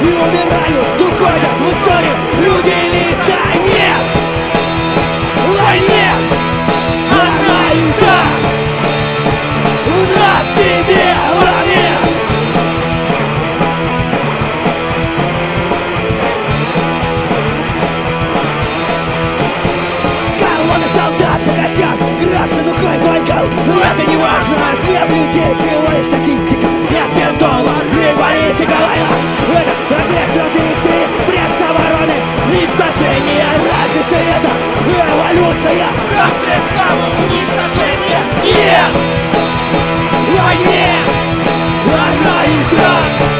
и умирают, уходят в историю люди и лица. Нет, войне одна и та. У нас тебе войне. Колонны солдат по костям, граждан уходит войгал. Но это не важно, цвет людей, всего лишь статистика. Нет, нет, доллар и политика, война. Это прогресс развития, средств обороны и вторжение. Разве все это эволюция? Разве самоуничтожение? Нет! Войне! Одна и та!